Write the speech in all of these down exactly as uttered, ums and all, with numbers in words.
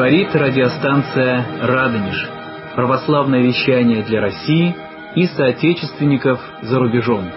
Говорит радиостанция «Радонеж». Православное вещание для России и соотечественников за рубежом.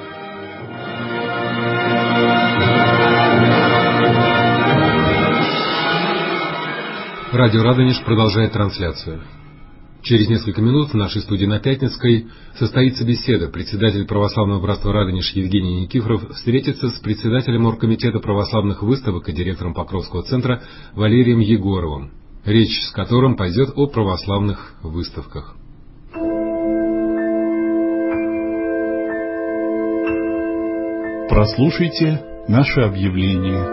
Радио «Радонеж» продолжает трансляцию. Через несколько минут в нашей студии на Пятницкой состоится беседа. Председатель Православного братства «Радонеж» Евгений Никифоров встретится с председателем оргкомитета православных выставок и директором Покровского центра Валерием Егоровым, речь с которым пойдет о православных выставках. Прослушайте наше объявление.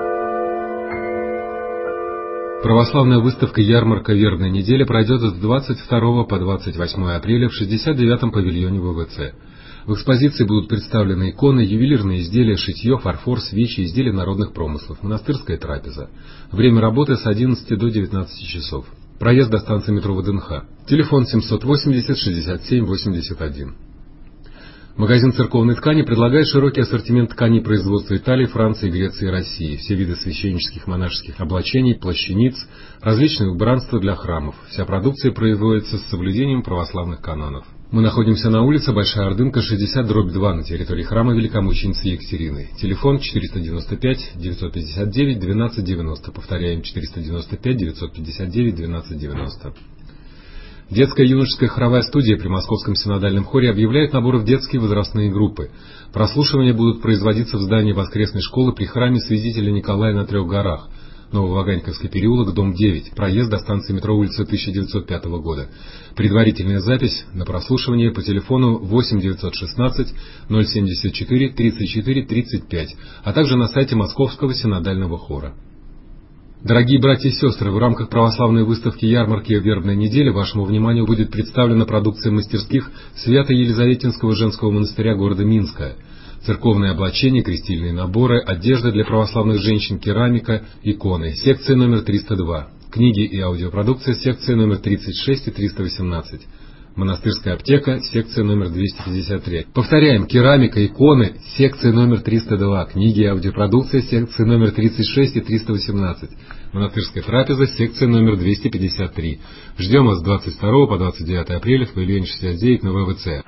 Православная выставка «Ярмарка. Вербная неделя» пройдет с двадцать второго по двадцать восьмое апреля в шестьдесят девятом павильоне вэ вэ цэ. В экспозиции будут представлены иконы, ювелирные изделия, шитье, фарфор, свечи, изделия народных промыслов, монастырская трапеза. Время работы с одиннадцати до девятнадцати часов. Проезд до станции метро вэ дэ эн ха. Телефон семьсот восемьдесят шестьдесят семь восемьдесят один. Магазин церковной ткани предлагает широкий ассортимент тканей производства Италии, Франции, Греции и России, все виды священнических монашеских облачений, плащаниц, различные убранства для храмов. Вся продукция производится с соблюдением православных канонов. Мы находимся на улице Большая Ордынка, шестьдесят дробь два, на территории храма Великомученицы Екатерины. Телефон четыреста девяносто пять девятьсот пятьдесят девять двенадцать девяносто. Повторяем, четыреста девяносто пять девятьсот пятьдесят девять двенадцать девяносто. Детская и юношеская хоровая студия при Московском синодальном хоре объявляет наборы в детские возрастные группы. Прослушивания будут производиться в здании воскресной школы при храме Святителя Николая на Трех горах, Нововаганьковский переулок, дом девять, проезд до станции метро улица тысяча девятьсот пятого года. Предварительная запись на прослушивание по телефону восемь девятьсот шестнадцать ноль семьдесят четыре тридцать четыре тридцать пять, а также на сайте Московского синодального хора. Дорогие братья и сестры, в рамках православной выставки «Ярмарки. Вербная неделя» вашему вниманию будет представлена продукция мастерских Свято-Елизаветинского женского монастыря города Минска. Церковные облачения, крестильные наборы, одежда для православных женщин, керамика, иконы. Секция номер триста два. Книги и аудиопродукция, секция номер тридцать шесть и триста восемнадцать. Монастырская аптека, секция номер двести пятьдесят три. Повторяем, керамика, иконы, секция номер триста два. Книги и аудиопродукция, секция номер тридцать шесть и триста восемнадцать. Монастырская трапеза, секция номер двести пятьдесят три. Ждем вас с двадцать второго по двадцать девятое апреля в павильоне шестьдесят девять на вэ вэ цэ.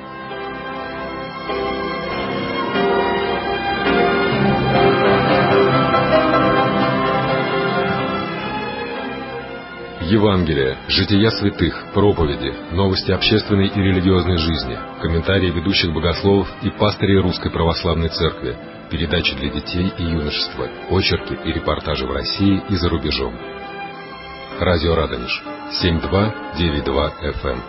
Евангелие, жития святых, проповеди, новости общественной и религиозной жизни, комментарии ведущих богословов и пастырей Русской Православной Церкви, передачи для детей и юношества, очерки и репортажи в России и за рубежом. Радио «Радонеж», семь два девять два эф эм.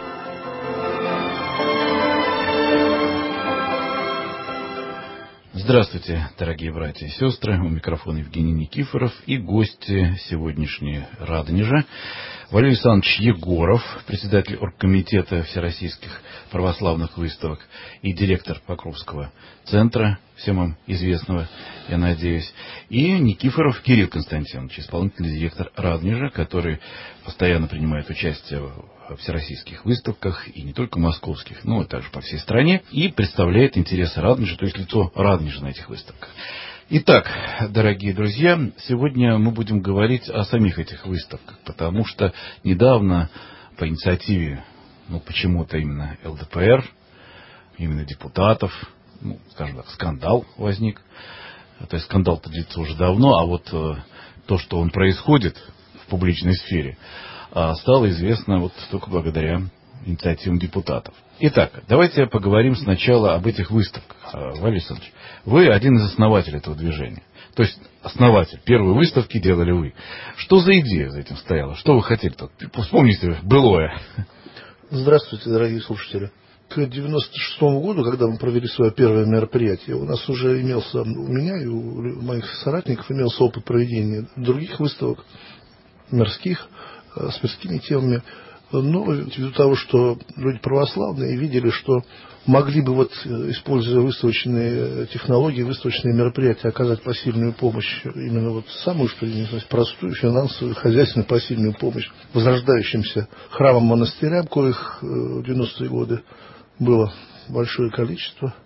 Здравствуйте, дорогие братья и сестры, у микрофона Евгений Никифоров и гости сегодняшней Радонежа Валерий Александрович Егоров, председатель оргкомитета Всероссийских православных выставок и директор Покровского центра, всем им известного, я надеюсь, и Никифоров Кирилл Константинович, исполнительный директор Радонежа, который постоянно принимает участие в всероссийских выставках, и не только московских, но также по всей стране, и представляет интересы Радонежа, то есть лицо Радонежа на этих выставках. Итак, дорогие друзья, сегодня мы будем говорить о самих этих выставках, потому что недавно по инициативе, ну почему-то именно эл дэ пэ эр, именно депутатов, ну, скажем так, скандал возник. То есть скандал-то длится уже давно, а вот э, то, что он происходит в публичной сфере, э, стало известно вот только благодаря инициативам депутатов. Итак, давайте поговорим сначала об этих выставках. Валерий Александрович, вы один из основателей этого движения. То есть основатель. Первые выставки делали вы. Что за идея за этим стояла? Что вы хотели тут? Вспомните былое. Здравствуйте, дорогие слушатели. К девяносто шестому году, когда мы провели свое первое мероприятие, у нас уже имелся, у меня и у моих соратников имелся опыт проведения других выставок, мирских, с мирскими темами. Но ввиду того, что люди православные видели, что могли бы, вот, используя выставочные технологии, выставочные мероприятия, оказать посильную помощь, именно вот самую, что ли, простую, финансовую, хозяйственную посильную помощь возрождающимся храмам, монастырям, коих в девяностые годы было большое количество,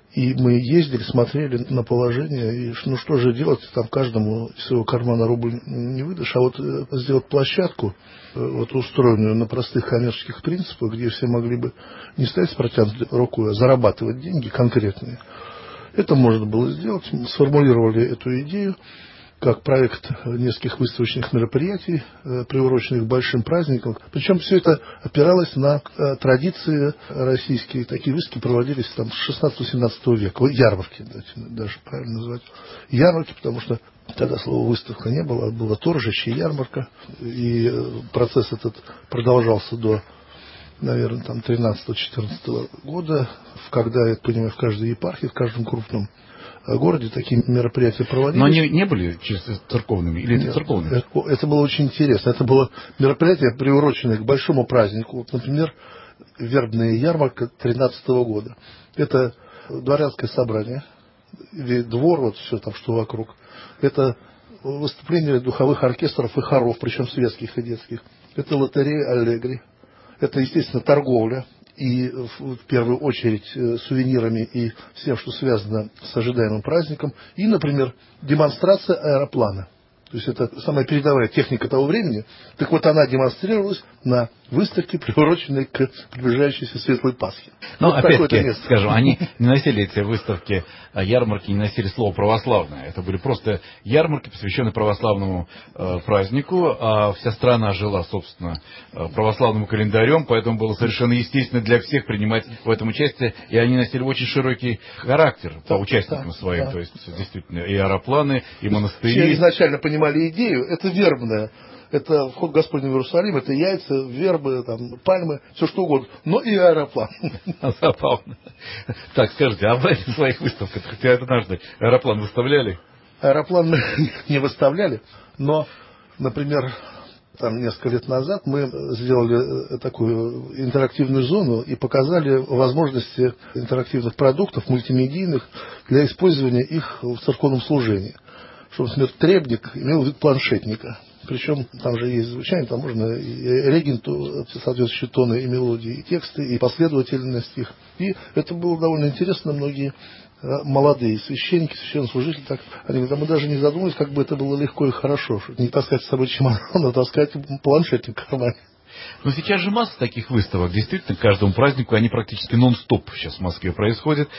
И мы ездили, смотрели на положение, и ну что же делать, там каждому из своего кармана рубль не выдашь, а вот сделать площадку, вот устроенную на простых коммерческих принципах, где все могли бы не стоять с протянутой рукой, а зарабатывать деньги конкретные. Это можно было сделать. Мы сформулировали эту идею как проект нескольких выставочных мероприятий, приуроченных к большим праздникам. Причем все это опиралось на традиции российские. Такие выставки проводились там с шестнадцатого-семнадцатого века. Ярмарки, даже правильно назвать. Ярмарки, потому что тогда слова выставка не было, было торжище, ярмарка. И процесс этот продолжался до, наверное, там тринадцатого-четырнадцатого года, когда, я понимаю, в каждой епархии, в каждом крупном городе такие мероприятия проводились. Но они не были церковными или это церковными? Это, это было очень интересно. Это было мероприятие, приуроченное к большому празднику. Вот, например, вербная ярмарка тринадцатого года. Это дворянское собрание, или двор, вот все там, что вокруг. Это выступление духовых оркестров и хоров, причем светских и детских. Это лотерея Аллегри. Это, естественно, торговля. И в первую очередь сувенирами и всем, что связано с ожидаемым праздником. И, например, демонстрация аэроплана. То есть это самая передовая техника того времени. Так вот, она демонстрировалась на выставке, приуроченной к приближающейся Светлой Пасхе. Ну, вот опять-таки, скажем, они не носили эти выставки, ярмарки, не носили слово «православное». Это были просто ярмарки, посвященные православному э, празднику, а вся страна жила, собственно, православным календарем, поэтому было совершенно естественно для всех принимать в этом участие, и они носили очень широкий характер по участникам да, своим, да. То есть, действительно, и аэропланы, и монастыри. Все изначально понимали идею, это вербная. Это вход Господень в Иерусалим, это яйца, вербы, там, пальмы, все что угодно, но и аэроплан. Забавно. Так, скажите, а в этих своих выставках хотя однажды аэроплан выставляли? Аэроплан мы не выставляли, но, например, там несколько лет назад мы сделали такую интерактивную зону и показали возможности интерактивных продуктов, мультимедийных, для использования их в церковном служении. Чтобы, например, требник имел вид планшетника. Причем там же есть звучание, там можно и регенту, соответствующие тоны и мелодии, и тексты, и последовательность их. И это было довольно интересно. Многие молодые священники, священнослужители, так, они говорят, а мы даже не задумывались, как бы это было легко и хорошо. Не таскать с собой чемодан, а таскать планшетник в кармане. Но сейчас же масса таких выставок. Действительно, к каждому празднику они практически нон-стоп сейчас в Москве происходят.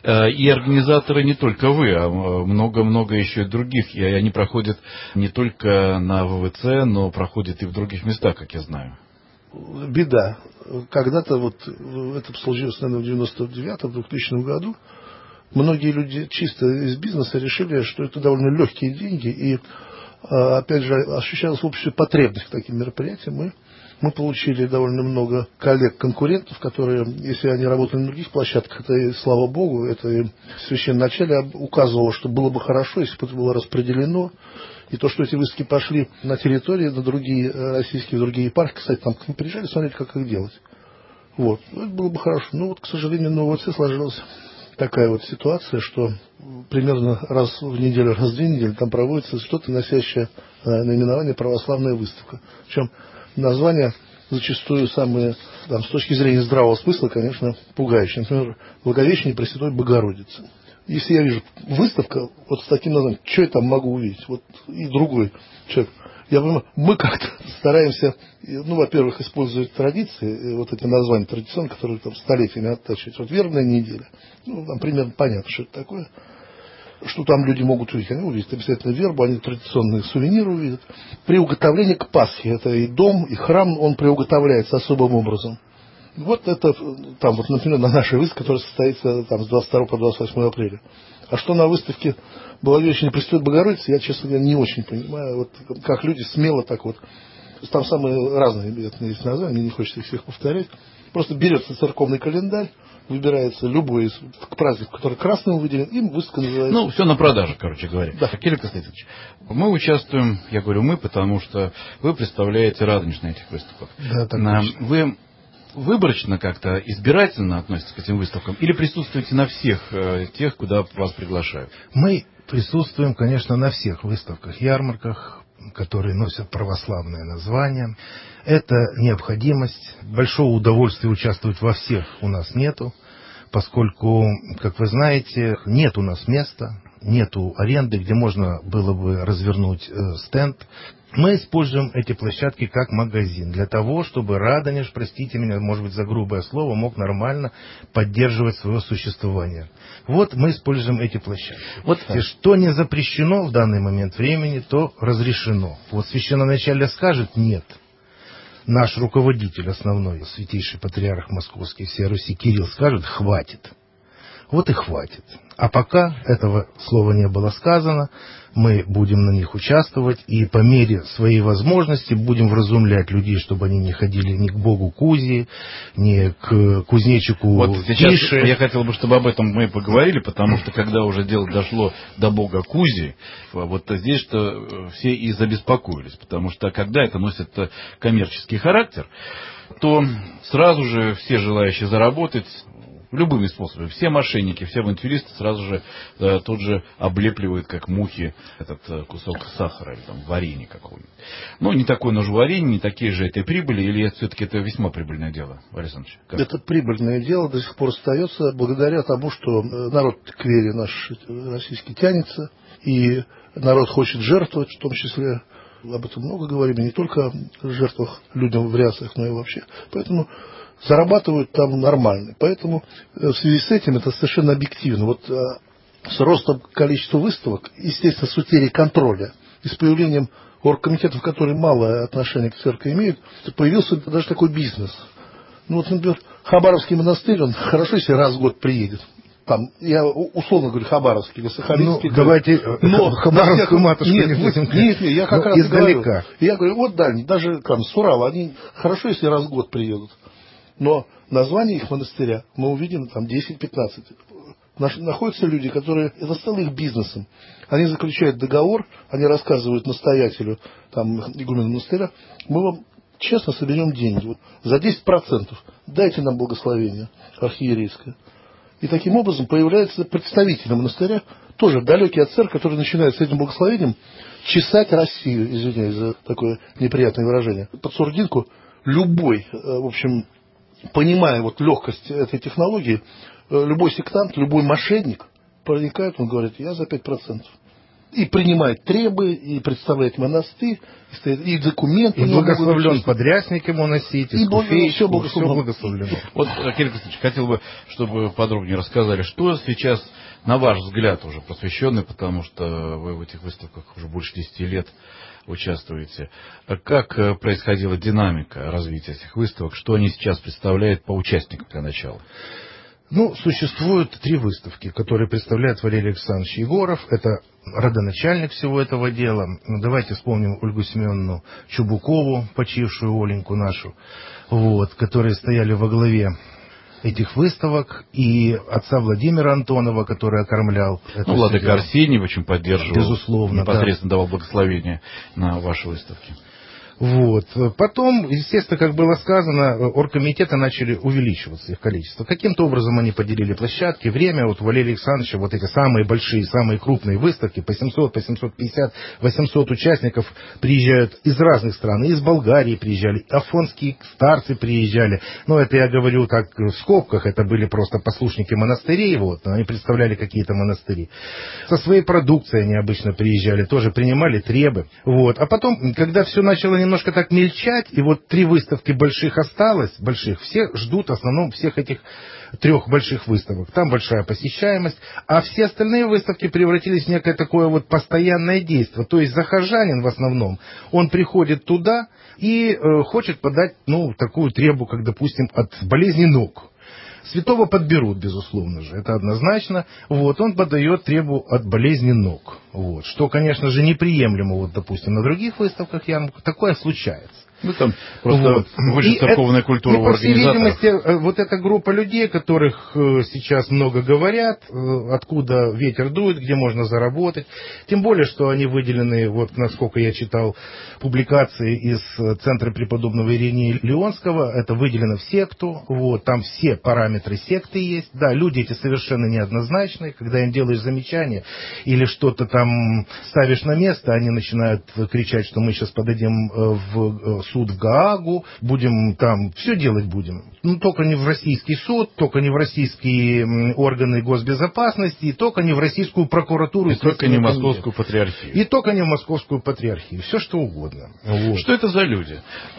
И организаторы не только вы, а много-много еще и других. И они проходят не только на ВВЦ, но проходят и в других местах, как я знаю. Беда. Когда-то, вот это случилось, наверное, в девяносто девятом — двухтысячном году, многие люди чисто из бизнеса решили, что это довольно легкие деньги. И, опять же, ощущалась в обществе потребность к таким мероприятиям. Мы Мы получили довольно много коллег-конкурентов, которые, если они работали на других площадках, это и слава богу, это и священноначалие указывало, что было бы хорошо, если бы это было распределено. И то, что эти выставки пошли на территории, на другие российские, другие епархии, кстати, там приезжали смотреть, как их делать. Вот. Это было бы хорошо. Но вот, к сожалению, на ОВЦ сложилась такая вот ситуация, что примерно раз в неделю, раз в две недели там проводится что-то, носящее наименование «православная выставка». Причем названия зачастую самые, там, с точки зрения здравого смысла, конечно, пугающие. Например, «Благовещение Пресвятой Богородицы». Если я вижу выставка вот с таким названием, что я там могу увидеть? Вот и другой человек. Я понимаю, мы как-то стараемся, ну, во-первых, использовать традиции, вот эти названия традиционные, которые там столетиями оттачиваются. Вот вербная неделя. Ну, там примерно понятно, что это такое. Что там люди могут увидеть? Они увидят обязательно вербу, они традиционные сувениры увидят. Приуготовление к Пасхе. Это и дом, и храм, он приуготовляется особым образом. Вот это, там, вот, например, на нашей выставке, которая состоится там, с двадцать второго по двадцать восьмое апреля. А что на выставке Благовещение Пресвятой Богородицы, я, честно говоря, не очень понимаю. Вот как люди смело так вот. Там самые разные есть названия, мне не хочется их всех повторять. Просто берется церковный календарь, выбирается любой из праздников, который красным выделен, им выставка называется. Ну, все на продаже, короче говоря. Да. Кирилл Константинович, мы участвуем, я говорю мы, потому что вы представляете Радонеж на этих выставках. Да, так на, точно. Вы выборочно как-то, избирательно относитесь к этим выставкам или присутствуете на всех э, тех, куда вас приглашают? Мы присутствуем, конечно, на всех выставках, ярмарках, которые носят православное название. Это необходимость. Большого удовольствия участвовать во всех у нас нету, поскольку, как вы знаете, нет у нас места, нету аренды, где можно было бы развернуть э, стенд. Мы используем эти площадки как магазин для того, чтобы Радонеж, простите меня, может быть, за грубое слово, мог нормально поддерживать свое существование. Вот мы используем эти площадки. Вот что не запрещено в данный момент времени, то разрешено. Вот священноначалие скажет «нет». Наш руководитель основной, святейший патриарх Московский всей Руси Кирилл скажет «хватит». Вот и хватит. А пока этого слова не было сказано, мы будем на них участвовать и по мере своей возможности будем вразумлять людей, чтобы они не ходили ни к богу Кузи, ни к кузнечику Вот сейчас Тише. Я хотел бы, чтобы об этом мы поговорили, потому что когда уже дело дошло до бога Кузи, вот здесь-то все и забеспокоились, потому что когда это носит коммерческий характер, то сразу же все желающие заработать любыми способами. Все мошенники, все авантюристы сразу же э, тут же облепливают, как мухи, этот э, кусок сахара или там варенье какое-нибудь. Ну, не такое, но же варенье, не такие же этой прибыли, или все-таки это весьма прибыльное дело, Валерий Александрович? Как? Это прибыльное дело до сих пор остается благодаря тому, что народ к вере наш российский тянется, и народ хочет жертвовать, в том числе, об этом много говорим, не только о жертвах людям в рясах, но и вообще. Поэтому зарабатывают там нормально. Поэтому в связи с этим это совершенно объективно. Вот с ростом количества выставок, естественно, с утерей контроля и с появлением оргкомитетов, которые малое отношение к церкви имеют, появился даже такой бизнес. Ну вот, например, Хабаровский монастырь, он хорошо, если раз в год приедет. Там, я условно говорю, Хабаровский или Сахалинский. Ну, давайте но, Хабаровскую матушку нет, не будем. Нет, нет, я как раз издалека. говорю. Я говорю, вот да, даже там с Урала, они хорошо, если раз в год приедут. Но название их монастыря мы увидим там десять-пятнадцать. Находятся люди, которые, это стало их бизнесом. Они заключают договор, они рассказывают настоятелю, там, игумену монастыря, мы вам честно соберем деньги. Вот, за десять процентов дайте нам благословение архиерейское. И таким образом появляется представитель монастыря, тоже далекий от церкви, который начинает с этим благословением чесать Россию, извиняюсь за такое неприятное выражение. Под сурдинку любой, в общем, понимая вот легкость этой технологии, любой сектант, любой мошенник проникает, он говорит, я за пять процентов. И принимает требы, и представляет монастырь, и, и документы. И благословлен подрясник ему носить, и скуфейку, все благословлено. Вот, Кирилл Константинович, хотел бы, чтобы подробнее рассказали, что сейчас, на ваш взгляд, уже просвещенный, потому что вы в этих выставках уже больше десяти лет участвуете. Как происходила динамика развития этих выставок? Что они сейчас представляют по участникам для начала? Ну, существуют три выставки, которые представляет Валерий Александрович Егоров. Это родоначальник всего этого дела. Ну, давайте вспомним Ольгу Семеновну Чубукову, почившую Оленьку нашу, вот, которые стояли во главе этих выставок, и отца Владимира Антонова, который окормлял. Ну, владыка Арсений очень поддерживал. Безусловно, непосредственно да. давал благословение на ваши выставки. Вот. Потом, естественно, как было сказано, оргкомитеты начали увеличиваться, их количество. Каким-то образом они поделили площадки, время. Вот у Валерия Александровича вот эти самые большие, самые крупные выставки, по семьсот, по семьсот пятьдесят, восемьсот участников приезжают из разных стран. Из Болгарии приезжали, афонские старцы приезжали. Но это я говорю так в скобках, это были просто послушники монастырей, вот, они представляли какие-то монастыри. Со своей продукцией они обычно приезжали, тоже принимали требы. Вот. А потом, когда все начало немножко так мельчать, и вот три выставки больших осталось, больших, все ждут в основном всех этих трех больших выставок. Там большая посещаемость, а все остальные выставки превратились в некое такое вот постоянное действие. То есть захожанин в основном, он приходит туда и э, хочет подать, ну, такую требу, как, допустим, от болезни ног. Святого подберут, безусловно же, это однозначно. Вот, он подает требу от болезни ног. Вот, что, конечно же, неприемлемо, вот, допустим, на других выставках ярмарках такое случается. Ну, там просто вот. Выше церковная это, культура у организаторов. По всей видимости, вот эта группа людей, которых сейчас много говорят, откуда ветер дует, где можно заработать, тем более, что они выделены, вот насколько я читал публикации из Центра преподобного Иринея Леонского, это выделено в секту, вот, там все параметры секты есть, да, люди эти совершенно неоднозначные, когда им делаешь замечание или что-то там ставишь на место, они начинают кричать, что мы сейчас подадим в суд в Гаагу, будем там, все делать будем. Ну, только не в российский суд, только не в российские органы госбезопасности, и только не в российскую прокуратуру. И только не в московскую патриархию. И только не в московскую патриархию. Все что угодно. Вот. Что это за люди?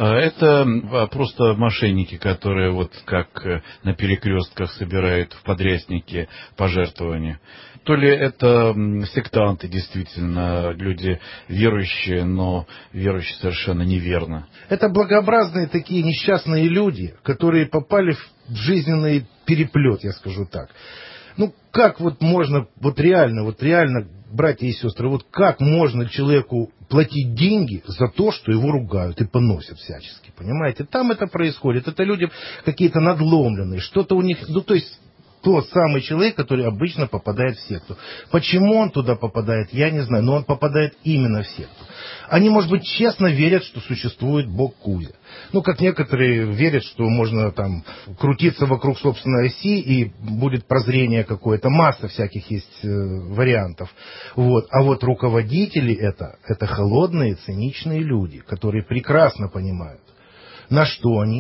Это просто мошенники, которые вот как на перекрестках собирают в подряснике пожертвования. То ли это сектанты, действительно, люди верующие, но верующие совершенно неверно. Это благообразные такие несчастные люди, которые попали в жизненный переплет, я скажу так. Ну, как вот можно, вот реально, вот реально, братья и сестры, вот как можно человеку платить деньги за то, что его ругают и поносят всячески, понимаете? Там это происходит, это люди какие-то надломленные, что-то у них, ну, то есть... Тот самый человек, который обычно попадает в секту. Почему он туда попадает, я не знаю, но он попадает именно в секту. Они, может быть, честно верят, что существует Бог Кузя. Ну, как некоторые верят, что можно там крутиться вокруг собственной оси, и будет прозрение какое-то. Масса всяких есть э, вариантов. Вот. А вот руководители это, это холодные, циничные люди, которые прекрасно понимают, на что они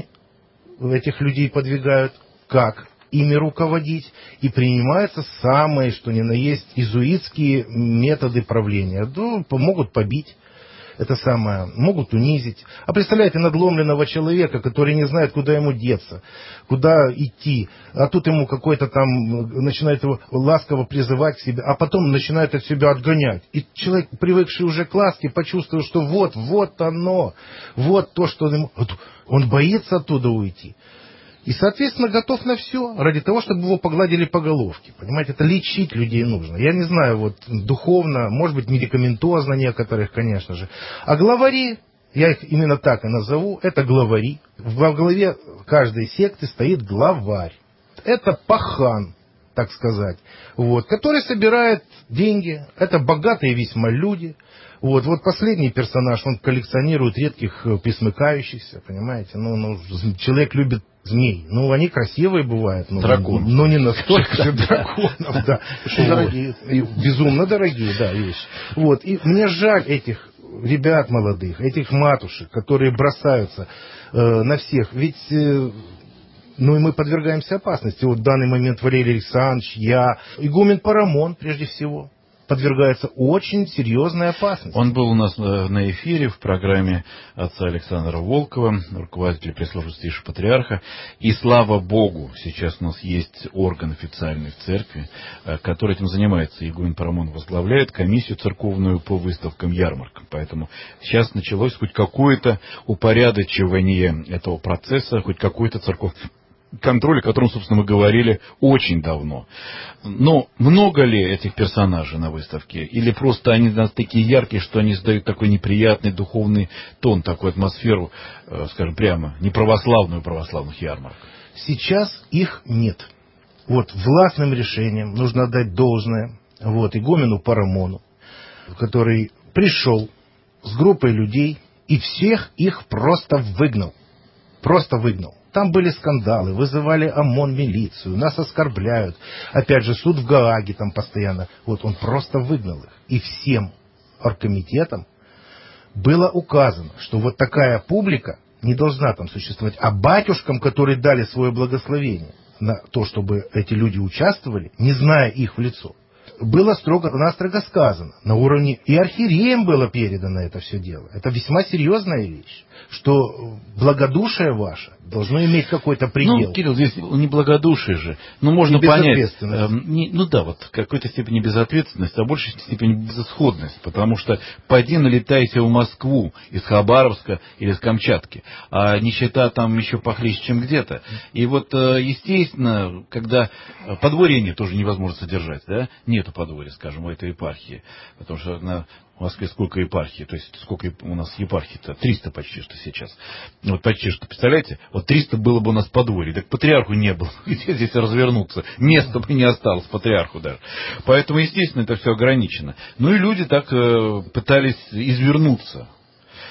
этих людей подвигают, как ими руководить, и принимаются самые, что ни на есть, иезуитские методы правления. Ну, могут побить, это самое, могут унизить. А представляете, надломленного человека, который не знает, куда ему деться, куда идти, а тут ему какой-то там, начинает его ласково призывать к себе, а потом начинает от себя отгонять. И человек, привыкший уже к ласке, почувствовал, что вот, вот оно, вот то, что он ему... Он боится оттуда уйти. И, соответственно, готов на все, ради того, чтобы его погладили по головке. Понимаете, это лечить людей нужно. Я не знаю, вот духовно, может быть, медикаментозно некоторых, конечно же. А главари, я их именно так и назову, это главари. Во главе каждой секты стоит главарь. Это пахан, так сказать, вот, который собирает деньги. Это богатые весьма люди. Вот, вот последний персонаж, он коллекционирует редких пресмыкающихся, понимаете. Ну, ну, человек любит змей. Ну, они красивые бывают. Но, Дракон. Но не настолько же драконов, да. Дорогие. Безумно дорогие, да, вещи. Вот, и мне жаль этих ребят молодых, этих матушек, которые бросаются э, на всех. Ведь... Э, ну и мы подвергаемся опасности. Вот в данный момент Валерий Александрович, я, игумен Парамон, прежде всего, подвергается очень серьезной опасности. Он был у нас на эфире в программе отца Александра Волкова, руководителя пресс-службы Святейшего Патриарха. И слава Богу, сейчас у нас есть орган официальный в церкви, который этим занимается. Игумен Парамон возглавляет комиссию церковную по выставкам, ярмаркам. Поэтому сейчас началось хоть какое-то упорядочивание этого процесса, хоть какой-то церковный контроль, о котором, собственно, мы говорили очень давно. Но много ли этих персонажей на выставке? Или просто они такие яркие, что они создают такой неприятный духовный тон, такую атмосферу, скажем прямо, неправославную православных ярмарок? Сейчас их нет. Вот властным решением нужно отдать должное вот, игумену Парамону, который пришел с группой людей и всех их просто выгнал. Просто выгнал. Там были скандалы, вызывали ОМОН, милицию, нас оскорбляют. Опять же, суд в Гааге там постоянно. Вот он просто выгнал их. И всем оргкомитетам было указано, что вот такая публика не должна там существовать. А батюшкам, которые дали свое благословение на то, чтобы эти люди участвовали, не зная их в лицо, было строго-настрого сказано. На уровне и архиереям было передано это все дело. Это весьма серьезная вещь, что благодушие ваше должно иметь какой-то предел. Ну, Кирилл, здесь не благодушие же. Ну, можно понять. Э, не, ну да, вот в какой-то степени безответственность, а в большей степени безысходность. Потому что пойди налетайте в Москву из Хабаровска или из Камчатки. А нищета там еще похлеще, чем где-то. И вот, естественно, когда подворье нет, тоже невозможно содержать, да? Нету подворья, скажем, у этой епархии. Потому что на в Москве сколько епархий, то есть сколько у нас епархий-то? триста почти что сейчас. Вот почти что, представляете? Вот триста было бы у нас подворье, так патриарху не было. Где здесь развернуться? Места бы не осталось патриарху даже. Поэтому, естественно, это все ограничено. Ну и люди так э, пытались извернуться.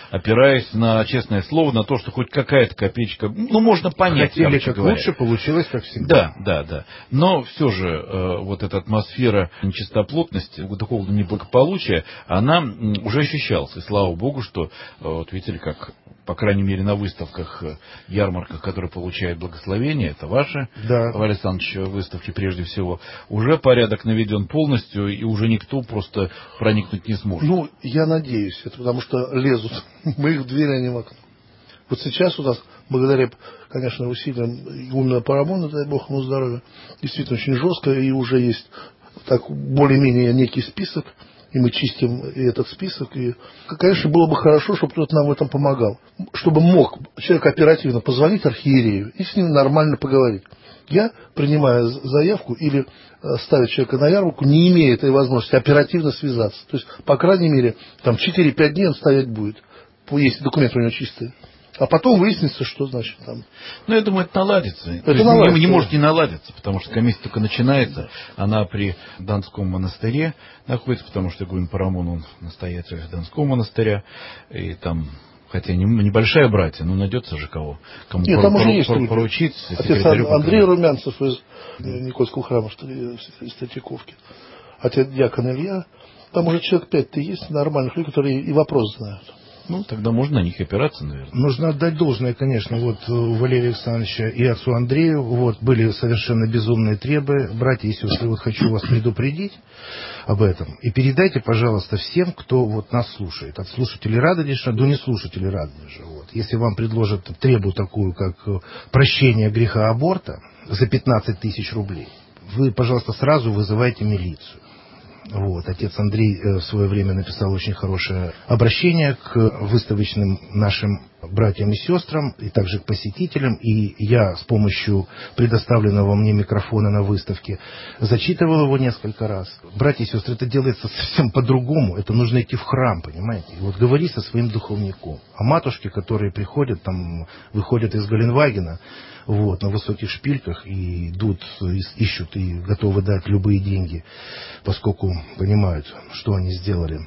опираясь на честное слово, на то, что хоть какая-то копеечка, ну, можно понять. Хотели как говоря. Лучше, получилось как всегда. Да, да, да. Но все же э, вот эта атмосфера нечистоплотности, духовного неблагополучия, она уже ощущалась. И слава богу, что, э, вот видите, как, по крайней мере, на выставках, ярмарках, которые получают благословение, это ваши, да. Валерий Александрович, выставки прежде всего, уже порядок наведен полностью, и уже никто просто проникнуть не сможет. Ну, я надеюсь, это потому что лезут мы их в дверь, а не в окно. Вот сейчас у нас, благодаря, конечно, усилиям Игумена Парамона, дай бог ему здоровья, действительно очень жестко, и уже есть так более-менее некий список, и мы чистим и этот список. И, конечно, было бы хорошо, чтобы кто-то нам в этом помогал. Чтобы мог человек оперативно позвонить архиерею и с ним нормально поговорить. Я, принимая заявку или ставя человека на ярмарку, не имея этой возможности оперативно связаться. То есть, по крайней мере, там четыре-пять дней он стоять будет, если документы у него чистые. А потом выяснится, что значит там. Ну, я думаю, это наладится. Это наладится. Не, не может не наладиться, потому что комиссия только начинается. Она при Донском монастыре находится, потому что Игумен Парамон, он настоятель Донского монастыря. И там, хотя небольшая братья, но найдется же кого. Кому Нет, пору, там уже пору, есть пору, поручить. Отец Андрей Румянцев из Никольского храма, что ли, из Третьяковки. Отец дьякон Илья. Там уже человек пять-то есть нормальных людей, которые и вопрос знают. Ну, тогда можно на них опираться, наверное. Нужно отдать должное, конечно, вот у Валерия Александровича и отцу Андрею, вот, были совершенно безумные требы. Братья и сестры, вот хочу вас предупредить об этом. И передайте, пожалуйста, всем, кто вот нас слушает, от слушателей Радонежа до неслушателей Радонежа. Вот. Если вам предложат требу такую, как прощение греха аборта за пятнадцать тысяч рублей, вы, пожалуйста, сразу вызывайте милицию. Вот. Отец Андрей в свое время написал очень хорошее обращение к выставочным нашим братьям и сестрам, и также к посетителям. И я с помощью предоставленного мне микрофона на выставке зачитывал его несколько раз. Братья и сестры, это делается совсем по-другому. Это нужно идти в храм, понимаете? И вот говори со своим духовником. А матушки, которые приходят, там, выходят из Галенвагена, вот, на высоких шпильках и идут, ищут и готовы дать любые деньги, поскольку понимают, что они сделали.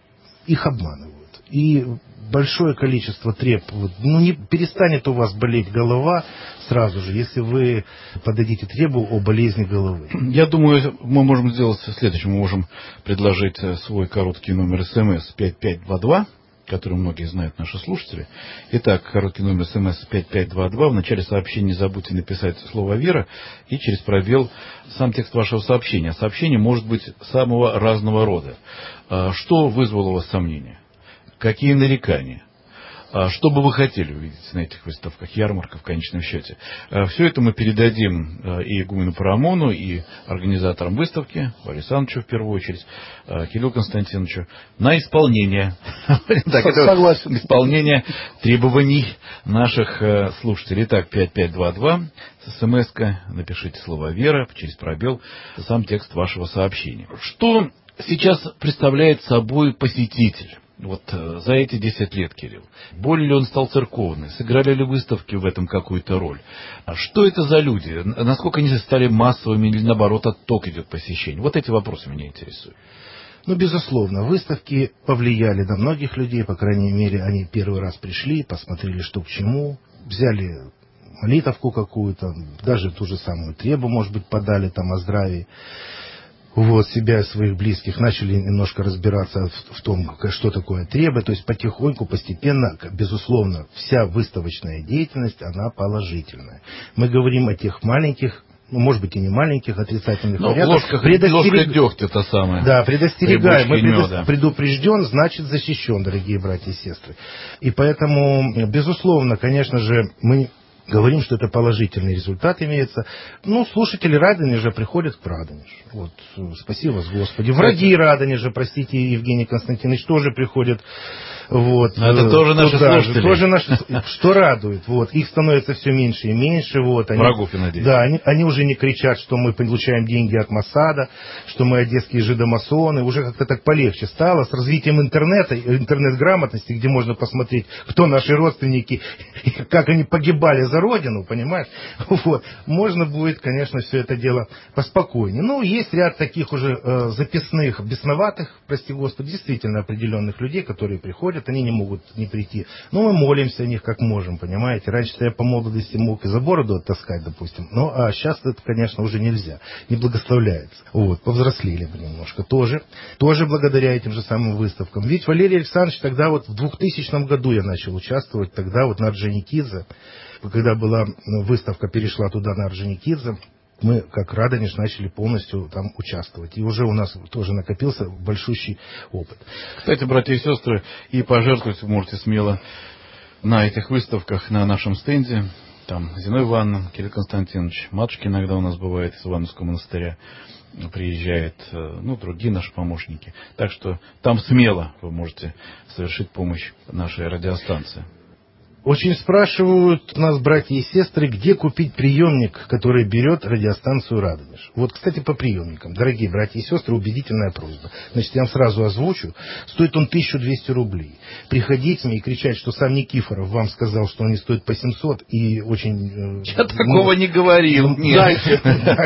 Их обманывают. И большое количество треб, ну, не перестанет у вас болеть голова сразу же, если вы подадите требу о болезни головы. Я думаю, мы можем сделать следующее. Мы можем предложить свой короткий номер СМС пять пять два два, который многие знают наши слушатели. Итак, короткий номер СМС пять пять два два. В начале сообщения не забудьте написать слово «Вера» и через пробел сам текст вашего сообщения. Сообщение может быть самого разного рода. Что вызвало у вас сомнения? Какие нарекания? Что бы вы хотели увидеть на этих выставках, ярмарках в конечном счете? Все это мы передадим и Игумену Парамону, и организаторам выставки, Валерию Александровичу в первую очередь, Кириллу Константиновичу, на исполнение. Согласен. Исполнение требований наших слушателей. Итак, пять пять два два, смс-ка, напишите слово «Вера», через пробел сам текст вашего сообщения. Что сейчас представляет собой посетитель? Вот за эти десять лет, Кирилл. Более ли он стал церковный? Сыграли ли выставки в этом какую-то роль? А что это за люди? Насколько они стали массовыми или, наоборот, отток идет посещений? Вот эти вопросы меня интересуют. Ну, безусловно, выставки повлияли на многих людей. По крайней мере, они первый раз пришли, посмотрели, что к чему. Взяли молитовку какую-то, даже ту же самую требу, может быть, подали там о здравии. Вот, себя и своих близких, начали немножко разбираться в, в том, что такое требы, то есть потихоньку, постепенно, безусловно, вся выставочная деятельность, она положительная. Мы говорим о тех маленьких, ну, может быть, и не маленьких, отрицательных Но вариантах. Ложка, Предостерег... ложка дегтя это самое. Да, предостерегаем. Мы меда. Предупрежден, значит защищен, дорогие братья и сестры. И поэтому, безусловно, конечно же, мы говорим, что это положительный результат имеется. Ну, слушатели Радонежа приходят к Радонежу. Вот, спасибо вас, Господи. Враги Радонежа, простите, Евгений Константинович, тоже приходят. Вот, это тоже наши туда, слушатели. Тоже наши, что радует. Вот, их становится все меньше и меньше. Вот, они, Врагов, я надеюсь. Да, они, они уже не кричат, что мы получаем деньги от Моссада, что мы одесские жидомасоны. Уже как-то так полегче стало. С развитием интернета, интернет-грамотности, где можно посмотреть, кто наши родственники, как они погибали за родину, понимаешь? Вот. Можно будет, конечно, все это дело поспокойнее. Ну, есть ряд таких уже э, записных, бесноватых, прости Господи, действительно определенных людей, которые приходят, они не могут не прийти. Но мы молимся о них как можем, понимаете? Раньше-то я по молодости мог и за бороду оттаскать, допустим. Ну, а сейчас это, конечно, уже нельзя. Не благословляется. Вот. Повзрослели мы немножко тоже. Тоже благодаря этим же самым выставкам. Ведь Валерий Александрович тогда вот в двухтысячном году я начал участвовать, тогда вот на Орджоникидзе, когда была выставка, перешла туда на Орджоникидзе, мы, как Радонеж, начали полностью там участвовать. И уже у нас тоже накопился большущий опыт. Кстати, братья и сестры, и пожертвовать вы можете смело на этих выставках, на нашем стенде. Там Зиной Ивановна, Кирилл Константинович, матушки иногда у нас бывает из Ивановского монастыря, приезжает, ну, другие наши помощники. Так что там смело вы можете совершить помощь нашей радиостанции. Очень спрашивают нас, братья и сестры, где купить приемник, который берет радиостанцию «Радонеж». Вот, кстати, по приемникам. Дорогие братья и сестры, убедительная просьба. Значит, я вам сразу озвучу. Стоит он тысячу двести рублей. Приходить мне и кричать, что сам Никифоров вам сказал, что он не стоит по семьсот, и очень... Я ну, такого не говорил. Дайте,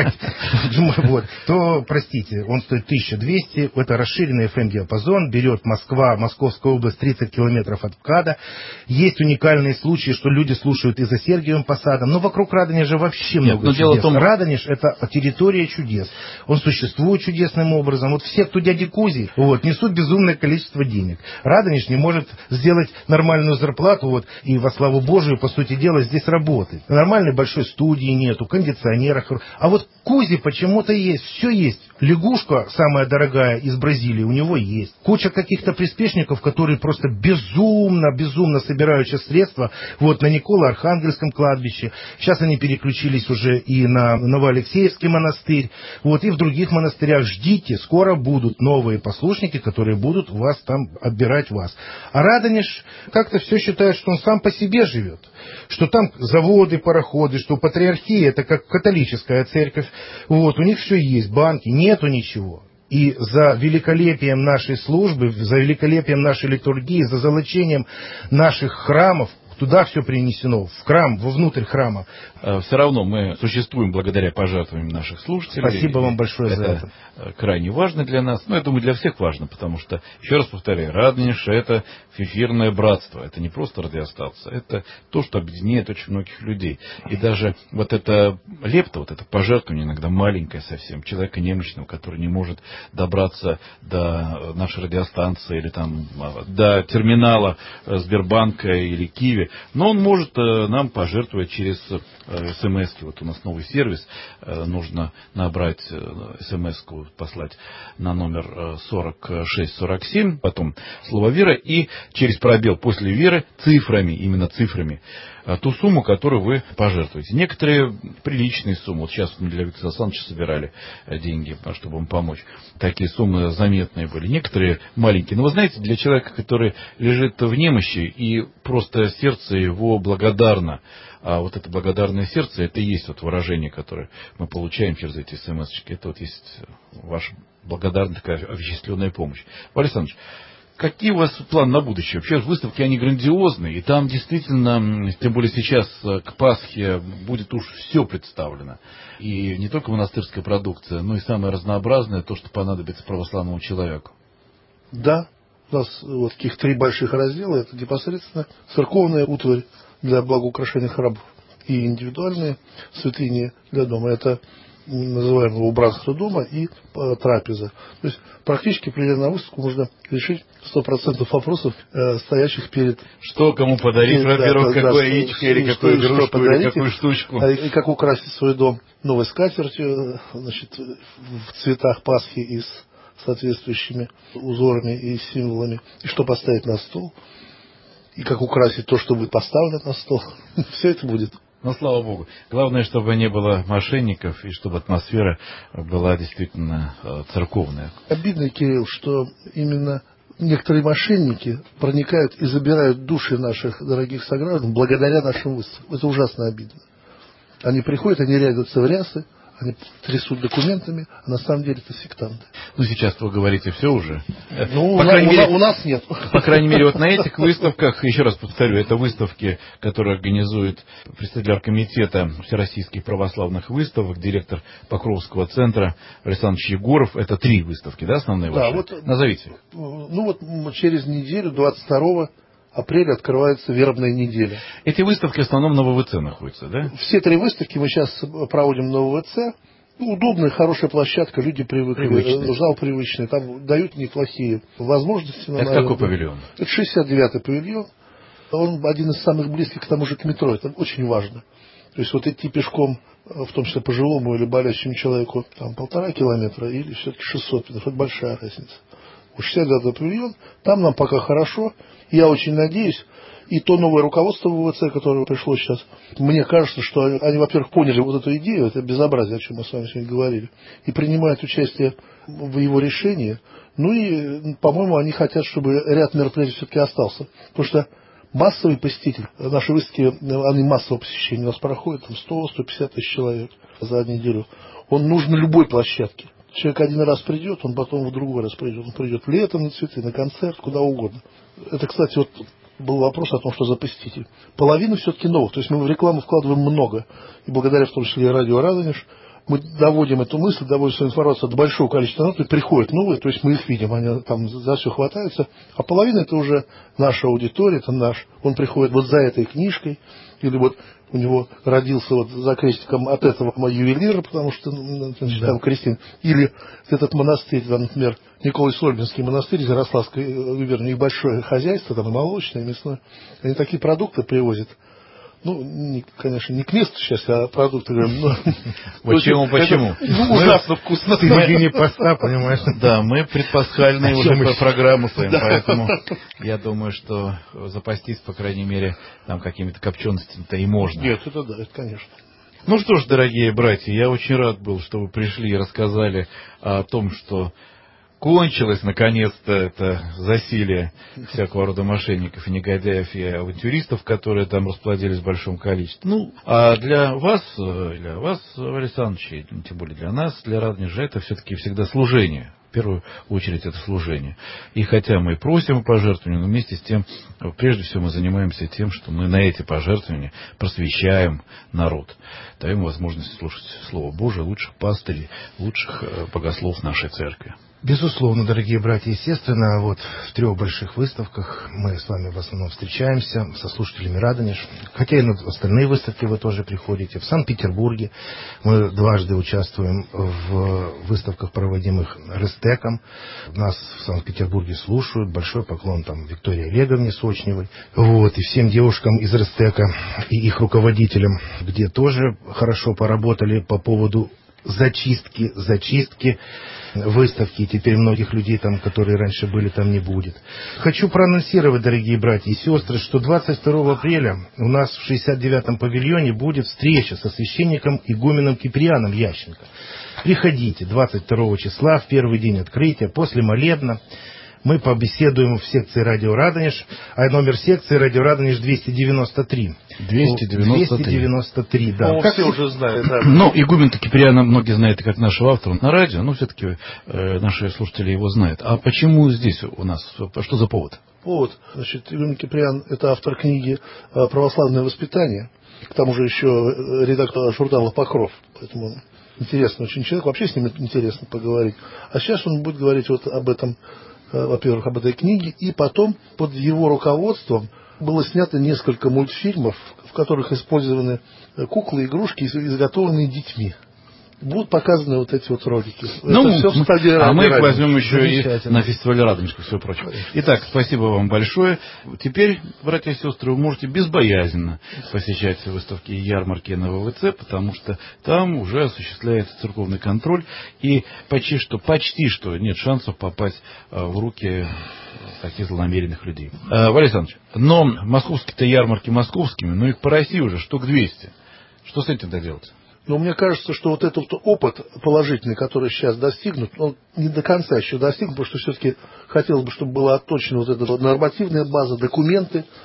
дайте. Вот. То, простите, он стоит тысячу двести. Это расширенный эф эм-диапазон. Берет Москва, Московская область, тридцать километров от МКАДа. Есть уникальные случаи, что люди слушают и за Сергиевым Посадом, но вокруг Радонежа вообще Нет, много чудес. Том... Радонеж — это территория чудес. Он существует чудесным образом. Вот все, кто дяди Кузи, вот, несут безумное количество денег. Радонеж не может сделать нормальную зарплату, вот, и во славу Божию, по сути дела, здесь работает. Нормальной большой студии нету, кондиционеров. А вот Кузи почему-то есть, все есть. Лягушка, самая дорогая, из Бразилии, у него есть. Куча каких-то приспешников, которые просто безумно, безумно собирают сейчас средства, вот, на Николо-Архангельском кладбище. Сейчас они переключились уже и на Новоалексеевский монастырь. Вот, и в других монастырях. Ждите, скоро будут новые послушники, которые будут вас там отбирать вас. А Радонеж как-то все считает, что он сам по себе живет. Что там заводы, пароходы, что патриархия — это как католическая церковь. Вот, у них все есть, банки, нету ничего. И за великолепием нашей службы, за великолепием нашей литургии, за золочением наших храмов, туда все принесено, в храм, вовнутрь храма. Все равно мы существуем благодаря пожертвованиям наших слушателей. Спасибо вам большое это за это. Крайне важно для нас. Но я думаю, для всех важно, потому что, еще раз повторяю, Радонеж — это эфирное братство. Это не просто радиостанция, это то, что объединяет очень многих людей. И даже вот эта лепта, вот это пожертвование, иногда маленькое совсем, человека немощного, который не может добраться до нашей радиостанции или там до терминала Сбербанка или Киви, но он может нам пожертвовать через смс-ки. Вот у нас новый сервис, нужно набрать смс-ку, послать на номер сорок шесть сорок семь, потом слово «Вера» и через пробел после «Веры» цифрами, именно цифрами, ту сумму, которую вы пожертвуете. Некоторые приличные суммы, вот сейчас мы для Виктора Александровича собирали деньги, чтобы им помочь. Такие суммы заметные были. Некоторые маленькие. Но вы знаете, для человека, который лежит в немощи и просто сердце его благодарно, а вот это благодарное сердце, это и есть вот выражение, которое мы получаем через эти смс-очки. Это вот есть ваша благодарная такая овеществленная помощь. Валерий Александрович, какие у вас планы на будущее? Вообще выставки, они грандиозные, и там действительно, тем более сейчас к Пасхе, будет уж все представлено. И не только монастырская продукция, но и самое разнообразное, то, что понадобится православному человеку. Да, у нас вот таких три больших раздела. Это непосредственно церковная утварь для благоукрашения храмов и индивидуальные святыни для дома. Это называемого убранства дома и трапеза. То есть практически, придя на выставку, можно решить сто процентов вопросов, э, стоящих перед... Что кому подарить, перед, во-первых, да, какое да, яичко, или какую игрушку, или какую штучку. И как украсить свой дом новой скатертью, значит, в цветах Пасхи и с соответствующими узорами и символами. И что поставить на стол. И как украсить то, что будет поставлено на стол. Все это будет. Ну, слава Богу. Главное, чтобы не было мошенников, и чтобы атмосфера была действительно церковная. Обидно, Кирилл, что именно некоторые мошенники проникают и забирают души наших дорогих сограждан благодаря нашим выставкам. Это ужасно обидно. Они приходят, они рядятся в рясы, Они трясут документами, а на самом деле это сектанты. Ну, сейчас вы говорите все уже. Ну, по у, крайней у, мере, у нас нет. По крайней мере, вот на этих выставках, еще раз повторю, это выставки, которые организует представитель оргкомитета Всероссийских православных выставок, директор Покровского центра Александр Егоров. Это три выставки, да, основные Да, ваши? вот, назовите. Ну вот через неделю, двадцать второго апреля, открывается вербная неделя. Эти выставки в основном на ВВЦ находятся, да? Все три выставки мы сейчас проводим на ВВЦ. Удобная, хорошая площадка, люди привыкли, Привычный. зал привычный, там дают неплохие возможности. Это какой павильон? Это шестьдесят девятый павильон. Он один из самых близких к тому же к метро, это очень важно. То есть вот идти пешком, в том числе пожилому или болящему человеку, там полтора километра или все-таки шестьсот метров, это большая разница. шестьдесят девятый павильон, там нам пока хорошо, я очень надеюсь, и то новое руководство ВВЦ, которое пришло сейчас, мне кажется, что они, они, во-первых, поняли вот эту идею, это безобразие, о чем мы с вами сегодня говорили, и принимают участие в его решении. Ну и, по-моему, они хотят, чтобы ряд мероприятий все-таки остался. Потому что массовый посетитель, наши выставки, они массового посещения у нас проходят, там сто — сто пятьдесят тысяч человек за неделю. Он нужен на любой площадке. Человек один раз придет, он потом в другой раз придет. Он придет летом на цветы, на концерт, куда угодно. Это, кстати, вот был вопрос о том, что за посетитель. Половина все-таки новых. То есть мы в рекламу вкладываем много. И благодаря в том числе и радио «Радонеж» мы доводим эту мысль, доводим свою информацию до большого количества народа, и приходят новые, то есть мы их видим, они там за все хватаются. А половина это уже наша аудитория, это наш. Он приходит вот за этой книжкой, или вот у него родился вот за крестиком от этого мой ювелир, потому что, значит, там крестин. Или этот монастырь, там, например, Николай-Сольбинский монастырь, Ярославской губернии, их большое хозяйство, там и молочное, и мясное. Они такие продукты привозят. Ну, не, конечно, не к месту сейчас, а продукты. Ну, почему, почему? Ну, ужасно вкусно. Ты не поста, понимаешь? Да, мы предпасхальные уже по программу своим, поэтому я думаю, что запастись, по крайней мере, там какими-то копченостями-то и можно. Нет, это да, это конечно. Ну что ж, дорогие братья, я очень рад был, что вы пришли и рассказали о том, что кончилось наконец-то это засилие всякого рода мошенников и негодяев и авантюристов, которые там расплодились в большом количестве. Ну, а для вас, для вас, Александр Ильич, тем более для нас, для Радонежа, это все-таки всегда служение. В первую очередь это служение. И хотя мы просим о пожертвовании, но вместе с тем, прежде всего мы занимаемся тем, что мы на эти пожертвования просвещаем народ. Даем возможность слушать Слово Божие лучших пастырей, лучших богослов нашей церкви. Безусловно, дорогие братья и сестры, на вот в трех больших выставках мы с вами в основном встречаемся со слушателями Радонеж. Хотя и на остальные выставки вы тоже приходите. В Санкт-Петербурге мы дважды участвуем в выставках, проводимых Рестеком. Нас в Санкт-Петербурге слушают. Большой поклон там Виктории Олеговне Сочневой. Вот, и всем девушкам из Рестека и их руководителям, где тоже хорошо поработали по поводу зачистки, зачистки выставки, и теперь многих людей там, которые раньше были, там не будет. Хочу проанонсировать, дорогие братья и сестры, что двадцать второго апреля у нас в шестьдесят девятом павильоне будет встреча со священником игуменом Киприаном Ященко. Приходите двадцать второго числа, в первый день открытия, после молебна. Мы побеседуем в секции «Радио Радонеж», а номер секции «Радио Радонеж» двести девяносто три. двести девяносто три. двести девяносто три, да. Ну, как все уже знают. Да. Ну, игумен-то Киприана многие знают как нашего автора на радио, но все-таки э, наши слушатели его знают. А почему здесь у нас? Что за повод? Повод. Значит, игумен Киприан – это автор книги «Православное воспитание». К тому же еще редактор журнала «Покров». Поэтому интересный очень человек. Вообще с ним интересно поговорить. А сейчас он будет говорить вот об этом, во-первых, об этой книге, и потом под его руководством было снято несколько мультфильмов, в которых использованы куклы, игрушки, изготовленные детьми. Будут показаны вот эти вот ролики. Ну, это все в стадии а мы их Радонеж. возьмем еще и на фестивале Радонеж, и все прочее. Итак, спасибо вам большое. Теперь, братья и сестры, вы можете безбоязненно посещать выставки и ярмарки на ВВЦ, потому что там уже осуществляется церковный контроль, и почти что, почти что нет шансов попасть в руки таких злонамеренных людей. Валерий Александрович, но московские-то ярмарки московскими, но их по России уже штук двести. Что с этим-то делать? Но мне кажется, что вот этот опыт положительный, который сейчас достигнут, он не до конца еще достигнут, потому что все-таки хотелось бы, чтобы была отточена вот эта нормативная база, документы,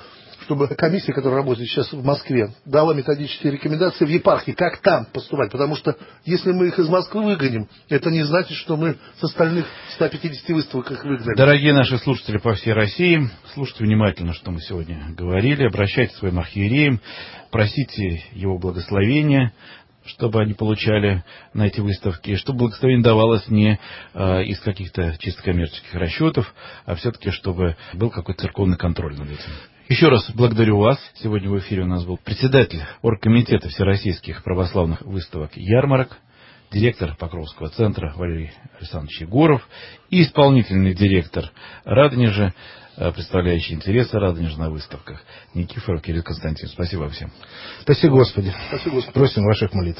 чтобы комиссия, которая работает сейчас в Москве, дала методические рекомендации в епархии, как там поступать. Потому что если мы их из Москвы выгоним, это не значит, что мы с остальных ста пятидесяти выставок их выгнали. Дорогие наши слушатели по всей России, слушайте внимательно, что мы сегодня говорили. Обращайтесь к своим архиереям, просите его благословения, чтобы они получали на эти выставки, чтобы благословение давалось не э, из каких-то чисто коммерческих расчетов, а все-таки, чтобы был какой-то церковный контроль над этим. Еще раз благодарю вас. Сегодня в эфире у нас был председатель оргкомитета Всероссийских православных выставок и ярмарок, директор Покровского центра Валерий Александрович Егоров и исполнительный директор Радонежа, представляющий интересы Радонежа на выставках, Никифоров Кирилл Константинович. Спасибо вам всем. Спасибо, Господи. Спасибо, Господи. Просим ваших молитв.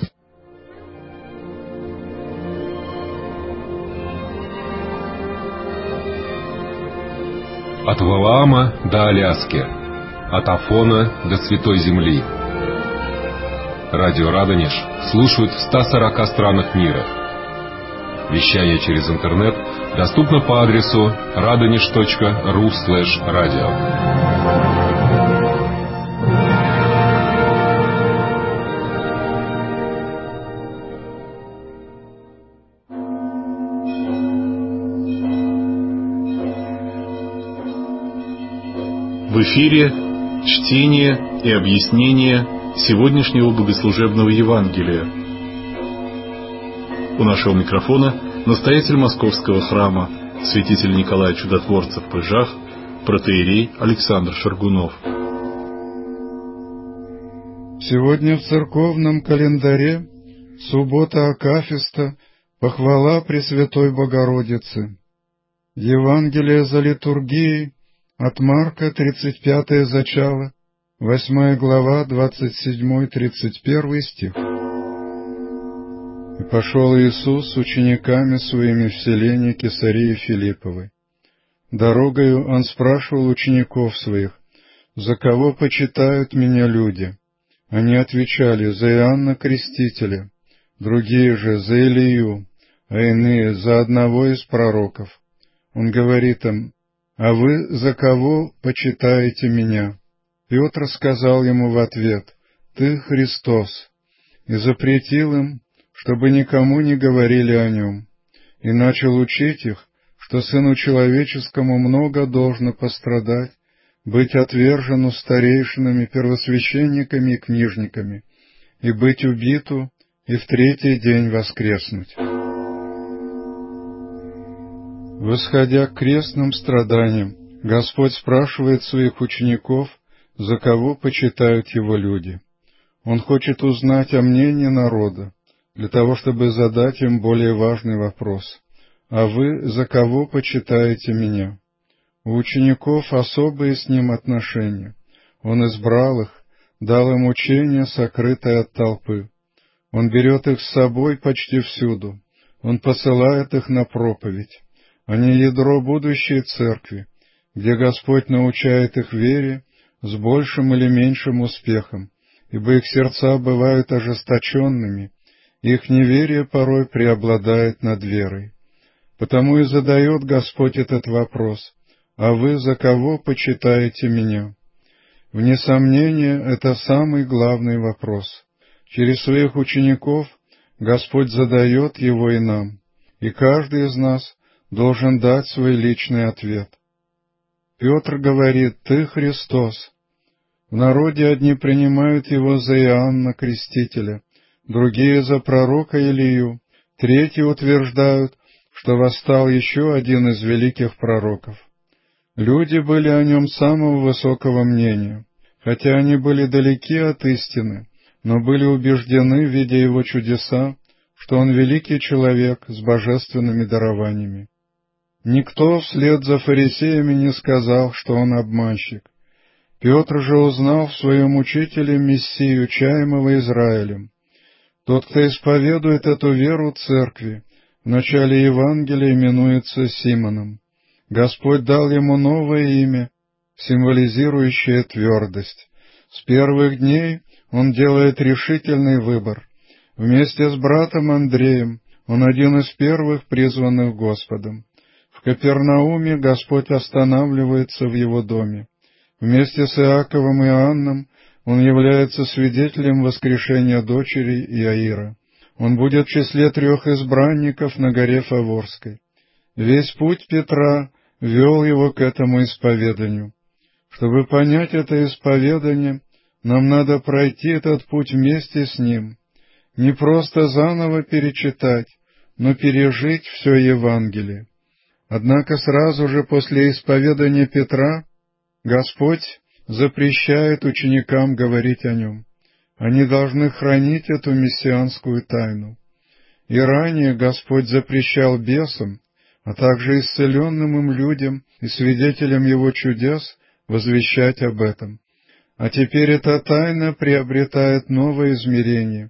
От Валаама до Аляски, от Афона до Святой Земли. Радио Радонеж слушают в ста сорока странах мира. Вещание через интернет доступно по адресу радонеж точка ру слэш радио. В эфире чтение и объяснение сегодняшнего богослужебного Евангелия. У нашего микрофона настоятель Московского храма, святитель Николай Чудотворцев в Пыжах, протоиерей Александр Шаргунов. Сегодня в церковном календаре суббота Акафиста, похвала Пресвятой Богородицы. Евангелие за литургией от Марка, тридцать пятое зачало, восьмая глава, двадцать седьмой тридцать первый стих. «И пошел Иисус с учениками своими в селение Кесарии Филипповой. Дорогою он спрашивал учеников своих, за кого почитают меня люди? Они отвечали, за Иоанна Крестителя, другие же за Илию, а иные за одного из пророков. Он говорит им, а вы за кого почитаете меня? Петр сказал ему в ответ, ты Христос, и запретил им, чтобы никому не говорили о нем, и начал учить их, что Сыну Человеческому много должно пострадать, быть отвержену старейшинами, первосвященниками и книжниками, и быть убиту, и в третий день воскреснуть. Восходя к крестным страданиям, Господь спрашивает своих учеников, за кого почитают Его люди. Он хочет узнать о мнении народа, для того, чтобы задать им более важный вопрос. «А вы за кого почитаете меня?» У учеников особые с ним отношения. Он избрал их, дал им учение, сокрытое от толпы. Он берет их с собой почти всюду. Он посылает их на проповедь. Они ядро будущей церкви, где Господь научает их вере с большим или меньшим успехом, ибо их сердца бывают ожесточенными, их неверие порой преобладает над верой. Потому и задает Господь этот вопрос, «А вы за кого почитаете меня?» Вне сомнения, это самый главный вопрос. Через своих учеников Господь задает его и нам, и каждый из нас должен дать свой личный ответ. Петр говорит, «Ты Христос». В народе одни принимают его за Иоанна Крестителя, другие за пророка Илию, третьи утверждают, что восстал еще один из великих пророков. Люди были о нем самого высокого мнения, хотя они были далеки от истины, но были убеждены, видя его чудеса, что он великий человек с божественными дарованиями. Никто вслед за фарисеями не сказал, что он обманщик. Петр же узнал в своем учителе Мессию, чаемого Израилем. Тот, кто исповедует эту веру церкви, в начале Евангелия именуется Симоном. Господь дал ему новое имя, символизирующее твердость. С первых дней он делает решительный выбор. Вместе с братом Андреем он один из первых призванных Господом. В Капернауме Господь останавливается в его доме. Вместе с Иаковом и Иоанном он является свидетелем воскрешения дочери Иаира. Он будет в числе трех избранников на горе Фаворской. Весь путь Петра вел его к этому исповеданию. Чтобы понять это исповедание, нам надо пройти этот путь вместе с ним, не просто заново перечитать, но пережить все Евангелие. Однако сразу же после исповедания Петра Господь запрещает ученикам говорить о нем. Они должны хранить эту мессианскую тайну. И ранее Господь запрещал бесам, а также исцеленным им людям и свидетелям Его чудес возвещать об этом. А теперь эта тайна приобретает новое измерение.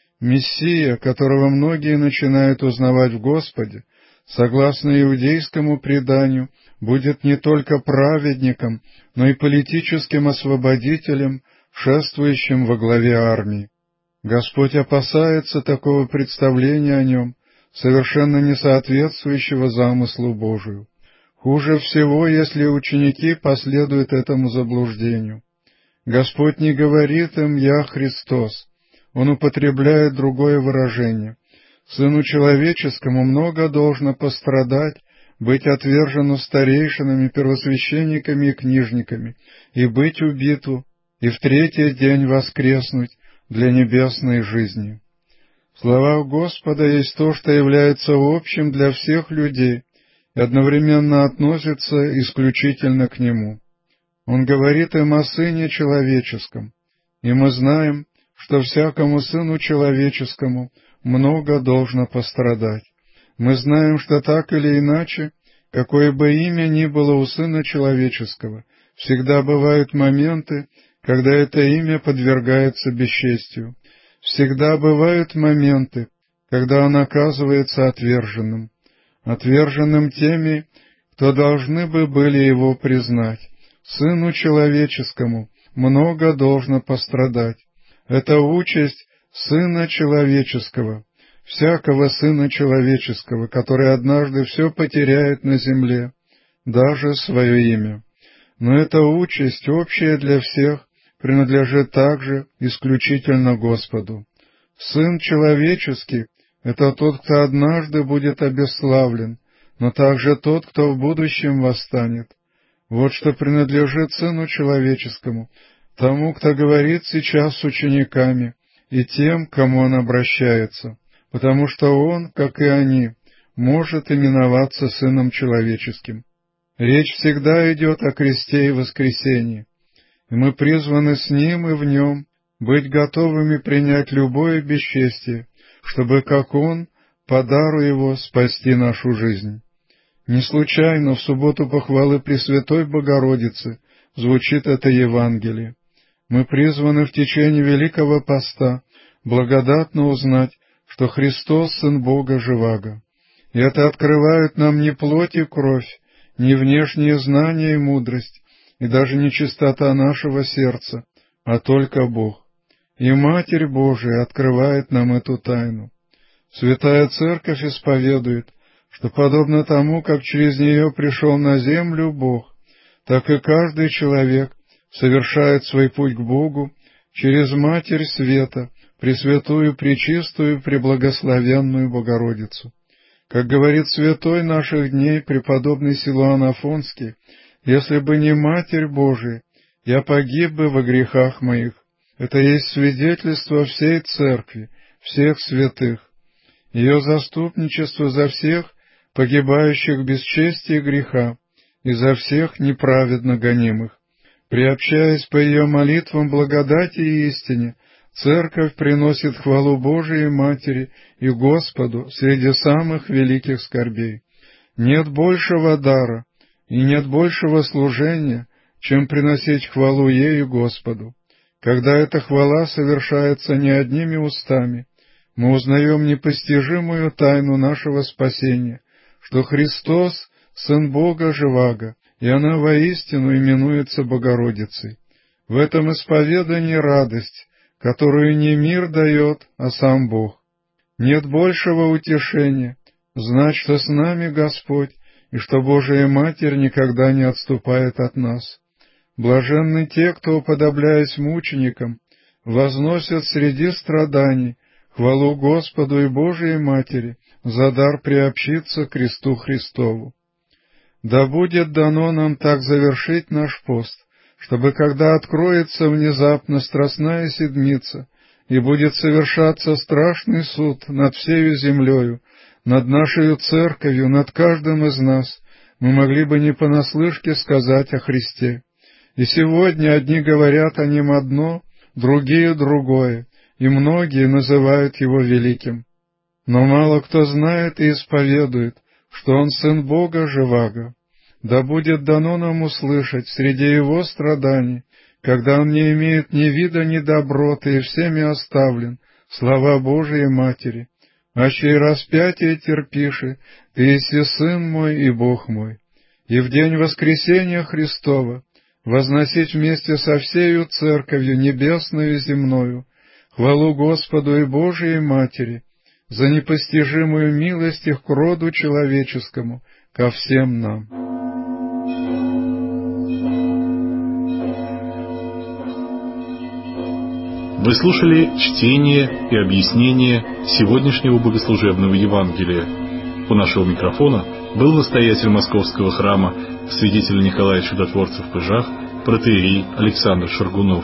Мессия, которого многие начинают узнавать в Господе, согласно иудейскому преданию, будет не только праведником, но и политическим освободителем, шествующим во главе армии. Господь опасается такого представления о нем, совершенно не соответствующего замыслу Божию. Хуже всего, если ученики последуют этому заблуждению. Господь не говорит им «Я Христос». Он употребляет другое выражение. Сыну человеческому много должно пострадать, быть отвержену старейшинами, первосвященниками и книжниками, и быть убиту, и в третий день воскреснуть для небесной жизни. В словах Господа есть то, что является общим для всех людей и одновременно относится исключительно к Нему. Он говорит им о Сыне Человеческом, и мы знаем, что всякому Сыну Человеческому много должно пострадать. Мы знаем, что так или иначе, какое бы имя ни было у Сына Человеческого, всегда бывают моменты, когда это имя подвергается бесчестию. Всегда бывают моменты, когда он оказывается отверженным. Отверженным теми, кто должны бы были его признать. Сыну Человеческому много должно пострадать. Это участь Сына Человеческого, всякого Сына Человеческого, который однажды все потеряет на земле, даже свое имя. Но эта участь, общая для всех, принадлежит также исключительно Господу. Сын Человеческий — это тот, кто однажды будет обесславлен, но также тот, кто в будущем восстанет. Вот что принадлежит Сыну Человеческому, тому, кто говорит сейчас с учениками, и тем, к кому он обращается, потому что он, как и они, может именоваться Сыном Человеческим. Речь всегда идет о кресте и воскресении, и мы призваны с Ним и в Нем быть готовыми принять любое бесчестие, чтобы, как Он, по дару Его спасти нашу жизнь. Не случайно в субботу похвалы Пресвятой Богородицы звучит это Евангелие. Мы призваны в течение Великого Поста благодатно узнать, что Христос — Сын Бога Живаго. И это открывает нам не плоть и кровь, не внешние знания и мудрость, и даже не чистота нашего сердца, а только Бог. И Матерь Божия открывает нам эту тайну. Святая Церковь исповедует, что подобно тому, как через нее пришел на землю Бог, так и каждый человек совершает свой путь к Богу через Матерь Света, Пресвятую, Пречистую, Преблагословенную Богородицу. Как говорит святой наших дней преподобный Силуан Афонский, «Если бы не Матерь Божия, я погиб бы во грехах моих». Это есть свидетельство всей Церкви, всех святых. Ее заступничество за всех, погибающих без чести и греха, и за всех неправедно гонимых. Приобщаясь по ее молитвам благодати и истине, Церковь приносит хвалу Божией Матери и Господу среди самых великих скорбей. Нет большего дара и нет большего служения, чем приносить хвалу ею Господу. Когда эта хвала совершается не одними устами, мы узнаем непостижимую тайну нашего спасения, что Христос — Сын Бога Живаго, и она воистину именуется Богородицей. В этом исповедании радость, которую не мир дает, а сам Бог. Нет большего утешения знать, что с нами Господь, и что Божия Матерь никогда не отступает от нас. Блаженны те, кто, уподобляясь мученикам, возносят среди страданий хвалу Господу и Божией Матери за дар приобщиться к кресту Христову. Да будет дано нам так завершить наш пост, чтобы, когда откроется внезапно страстная седмица и будет совершаться страшный суд над всею землею, над нашей церковью, над каждым из нас, мы могли бы не понаслышке сказать о Христе. И сегодня одни говорят о Нем одно, другие — другое, и многие называют Его великим. Но мало кто знает и исповедует, что Он Сын Бога Живаго. Да будет дано нам услышать среди Его страданий, когда Он не имеет ни вида, ни доброты и всеми оставлен, слова Божией Матери, аще и распятие терпиши, Ты еси Сын мой и Бог мой. И в день воскресения Христова возносить вместе со всею Церковью небесною и земною хвалу Господу и Божией Матери за непостижимую милость их к роду человеческому, ко всем нам. Вы слушали чтение и объяснение сегодняшнего богослужебного Евангелия. У нашего микрофона был настоятель Московского храма святитель Николай Чудотворцев в Пыжах, протоиерей Александр Шаргунов.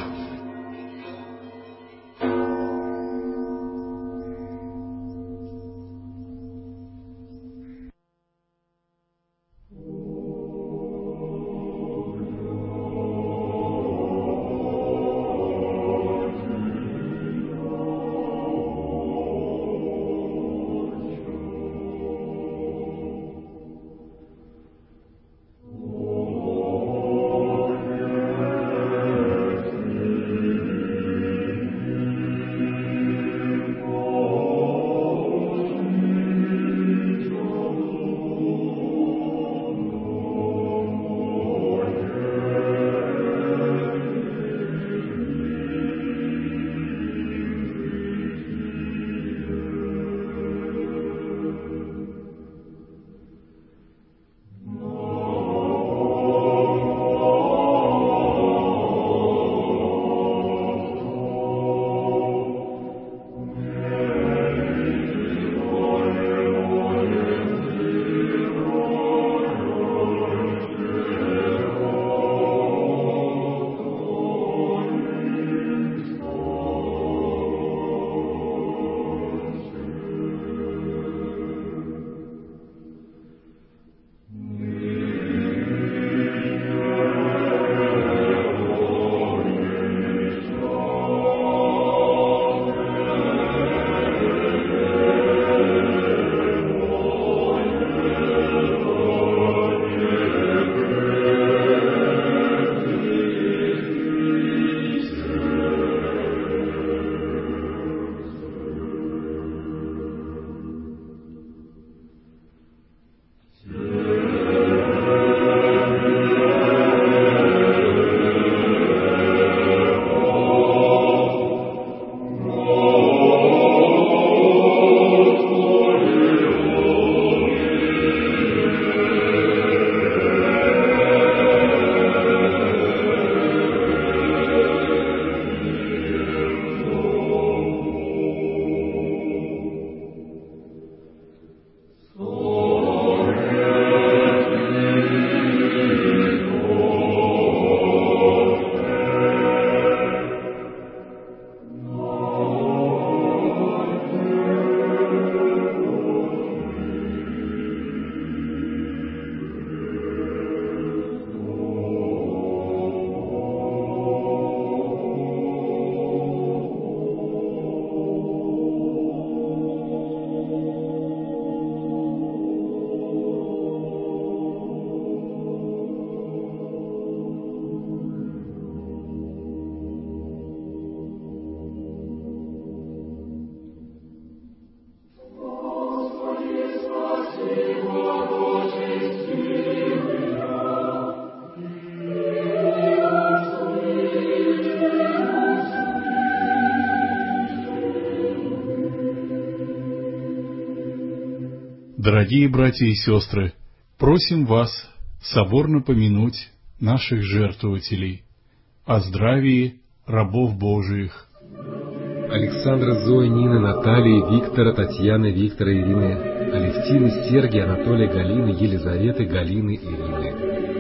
Дорогие братья и сестры, просим вас соборно помянуть наших жертвователей, о здравии рабов Божиих. Александра, Зоя, Нины, Натальи, Виктора, Татьяны, Виктора, Ирины, Алевтины, Сергия, Анатолия, Галины, Елизаветы, Галины, Ирины.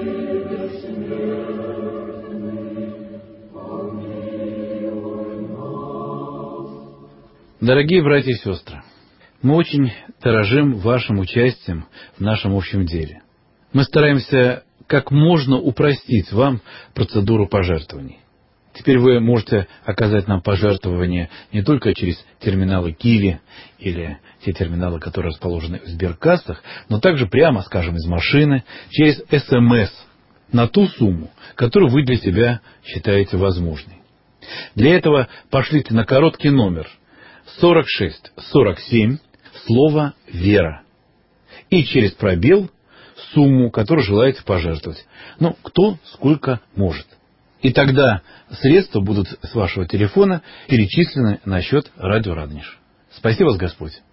Дорогие братья и сестры, мы очень дорожим вашим участием в нашем общем деле. Мы стараемся как можно упростить вам процедуру пожертвований. Теперь вы можете оказать нам пожертвования не только через терминалы Киви или те терминалы, которые расположены в сберкассах, но также прямо, скажем, из машины, через эс эм эс на ту сумму, которую вы для себя считаете возможной. Для этого пошлите на короткий номер сорок шесть сорок семь слово «Вера» и через пробел сумму, которую желаете пожертвовать. Ну, кто сколько может. И тогда средства будут с вашего телефона перечислены на счет Радио Радонеж. Спаси вас Господь.